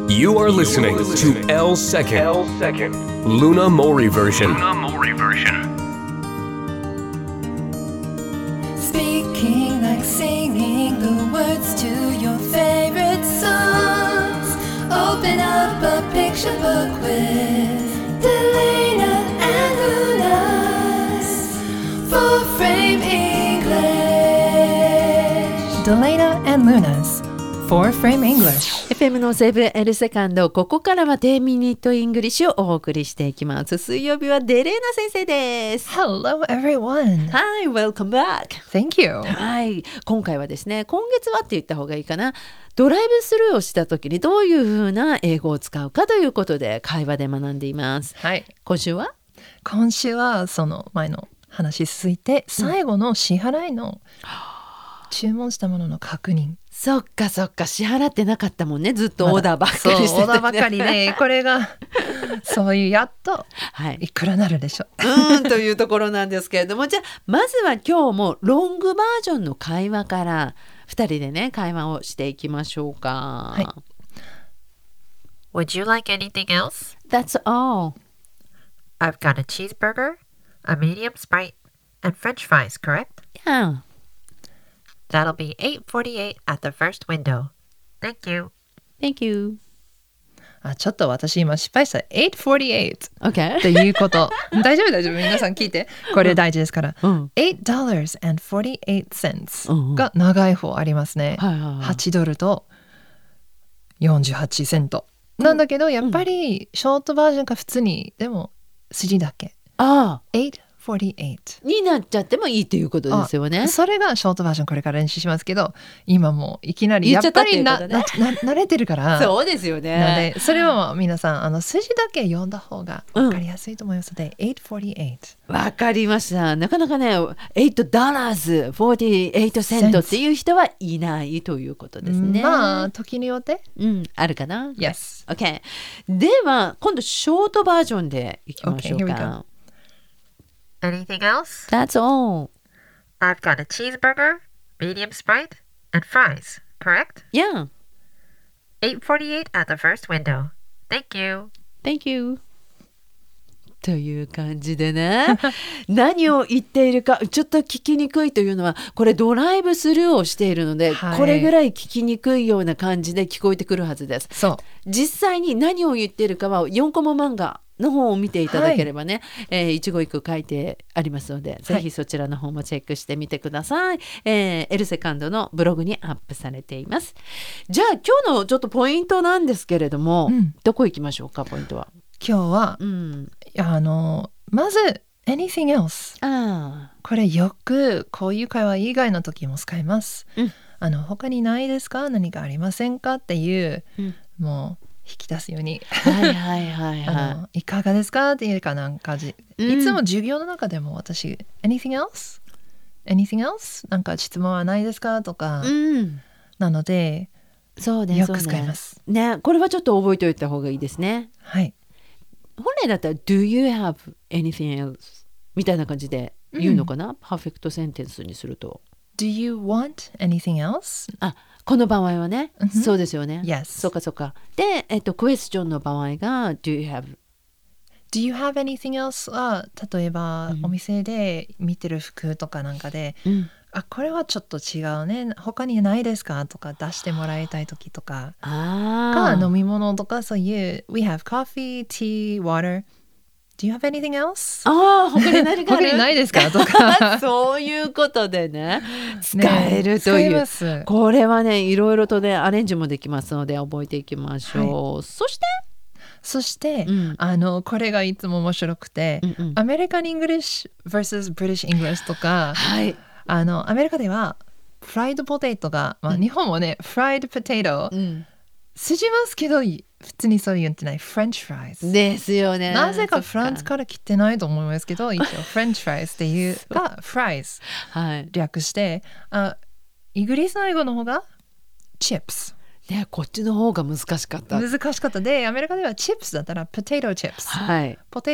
You are listening to L Second Luna Mori version. Speaking like singing the words to your favorite songs. Open up a picture book with Delana and Luna's Four-Frame English. Delana and Luna's Four-Frame English. FM のセーブ L セカンド、ここからは10ミニットイングリッシュをお送りしていきます。水曜日はデレーナ先生です。 Hello everyone. Hi, welcome back. Thank you. はい、今回はですね、今月はって言った方がいいかな、ドライブスルーをした時にどういう風な英語を使うかということで会話で学んでいます。 はい。 今週はその前の話続いて、最後の支払いの注文したものの確認。 そっかそっか、支払ってなかったもんね、ずっとオーダーばっかりしてて、ね、 そうオーダーばっかりで、これがそういうやっといくらなるでしょう、 というところなんですけれども、じゃあまずは今日もロングバージョンの会話から2人でね会話をしていきましょうか。 はい。 Would you like anything else? That's all. I've got a cheeseburger, a medium Sprite, and French fries, correct? Yeah. That'll be $8.48 at the first window. Thank you. Thank you. ちょっと私今失敗した。848 Okay. っていうこと大丈夫皆さん聞いて、これ大事ですから、$8.48 が長い方ありますね、8ドルと48セントなんだけど、やっぱりショートバージョンか普通にでも筋だけ848 になっちゃってもいいということですよね。 それがショートバージョン、これから練習しますけど、今もういきなりやっぱり慣れてるからそうですよね。 なのでそれは皆さん筋だけ読んだ方が分かりやすいと思いますので、848。 わかりました。なかなかね$8.48 セントっていう人はいないということですね。 まあ時によってあるかな。 Yes. OK。 では今度ショートバージョンでいきましょうか。 Anything else? That's all. I've got a cheeseburger, medium Sprite, and fries, correct? Yeah. $8.48 at the first window. Thank you. Thank you. という感じでね何を言っているかちょっと聞きにくいというのは、これドライブスルーをしているので、これぐらい聞きにくいような感じで聞こえてくるはずです。 そう、 実際に何を言っているかは4コマ漫画の方を見ていただければね、一語一句書いてありますので、ぜひそちらの方もチェックしてみてください。エルセカンドのブログにアップされています。じゃあ今日のちょっとポイントなんですけれども、どこ行きましょうか。ポイントは今日は、まず anything else。 これよくこういう会話以外の時も使います、他にないですか、何かありませんかっていう、もう引き出すようにいかがですかっていうかなんかいつも授業の中でも私 anything else なんか質問はないですかとか、なのでそうね、 よく使いますね。これはちょっと覚えておいた方がいいですね。 はい。 本来だったら Do you have anything else みたいな感じで言うのかな、パーフェクトセンテンスにすると Do you want anything else？ この場合はね、そうですよね。 Yes。 そうかそうか。で、クエスチョンの場合が Do you have anything else は、例えば、お店で見てる服とかなんかで、これはちょっと違うね、他にないですかとか出してもらいたい時とかが、飲み物とかそういう We have coffee, tea, water. Do you have anything else? 他に何かある？ 他にないですかとかそういうことでね使えるという、 使えます。 これはねいろいろとねアレンジもできますので覚えていきましょう、そしてこれがいつも面白くて、アメリカン・イングリッシュ vs ブリティッシュ・イングリッシュとか、アメリカではフライドポテトが、日本もねフライドポテト、筋ますけど普通にそう言ってないフレンチフライズですよね。 なぜかフランスから来てないと思いますけど、一応フレンチフライズっていうかフライズ略して、イギリスの英語の方がチップスね、こっちの方が難しかったで、アメリカではチップスだったらポテトチップス、ポテ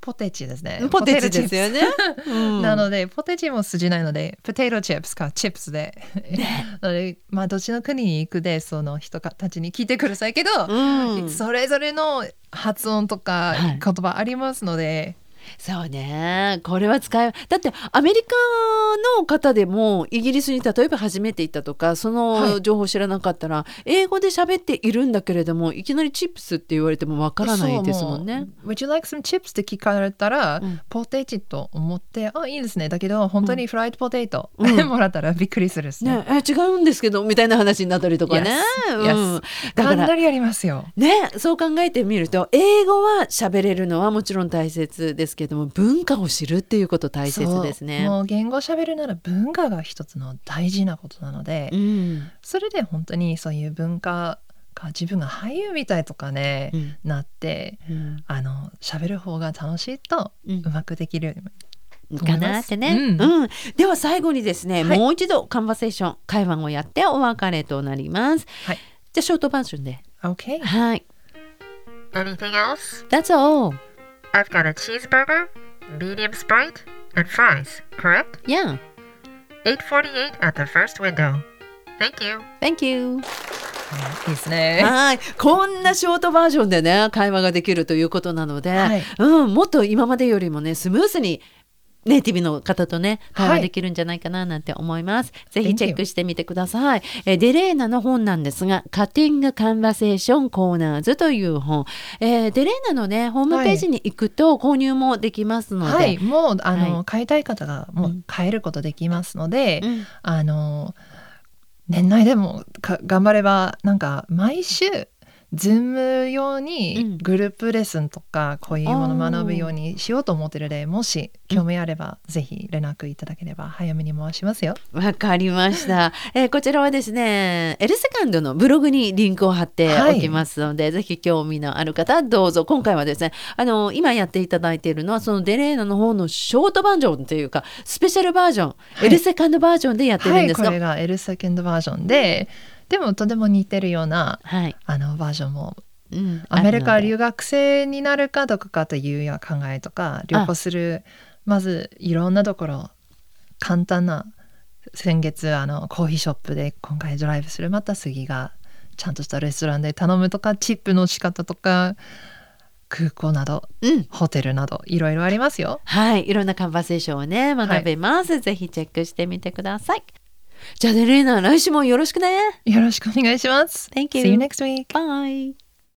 ポテチですね。 ポテチですよね。 なのでポテチも筋ないのでポテトチップスかチップスで、なのでどっちの国に行くでその人たちに聞いてくださいけど、それぞれの発音とか言葉ありますので、 そうね、これはだってアメリカの方でもイギリスに例えば初めて行ったとかその情報知らなかったら、英語で喋っているんだけれどもいきなりチップスって言われてもわからないですもんね。 Would you like some chips? って聞かれたら、ポテチと思っていいですね、だけど本当にフライドポテト、もらったらびっくりするですね。 違うんですけどみたいな話になったりとかね。 だからかなりありますよね。そう考えてみると英語は喋れるのはもちろん大切ですけども文化を知るっていうこと大切ですね。 もう言語喋るなら文化が一つの大事なことなので、それで本当にそういう文化が自分が俳優みたいとかね、なって、喋る方が楽しいとうまくできる、 かなってね、では最後にですね、もう一度カンバセーション会話をやってお別れとなります。じゃあショートバージョンで OK。 はい。 Anything else? That's all. I've got a cheeseburger, medium Sprite, and fries, correct? Yeah. 8:48 at the first window. Thank you. Thank you. いいですね。 はい、こんなショートバージョンでね会話ができるということなので、もっと今までよりもねスムースにネイティブの方とね会話できるんじゃないかななんて思います。ぜひチェックしてみてください。デレーナの本なんですがカッティングカンバセーションコーナーズという本、デレーナのねホームページに行くと購入もできますので、 もう買いたい方がもう買えることできますので、年内でも頑張ればなんか毎週ズーム用にグループレッスンとかこういうものを学ぶようにしようと思っているので、もし興味あればぜひ連絡いただければ早めに回しますよ。 わかりました。こちらはですねエルセカンドのブログにリンクを貼っておきますので、ぜひ興味のある方どうぞ。今回はですね今やっていただいているのはそのデレーナの方のショートバージョンというかスペシャルバージョン、エルセカンドバージョンでやってるんですが、 これがエルセカンドバージョンで、でもとても似てるような、バージョンも、アメリカ留学生になるかどうかというような考えとか旅行する、まずいろんなところ簡単な先月コーヒーショップで今回ドライブする、また次がちゃんとしたレストランで頼むとかチップの仕方とか空港など、ホテルなどいろいろありますよ。 いろんなカンバセーションをね学べます、ぜひチェックしてみてください。じゃあデレーナ来週もよろしくね。 よろしくお願いします。 Thank you. See you next week. Bye.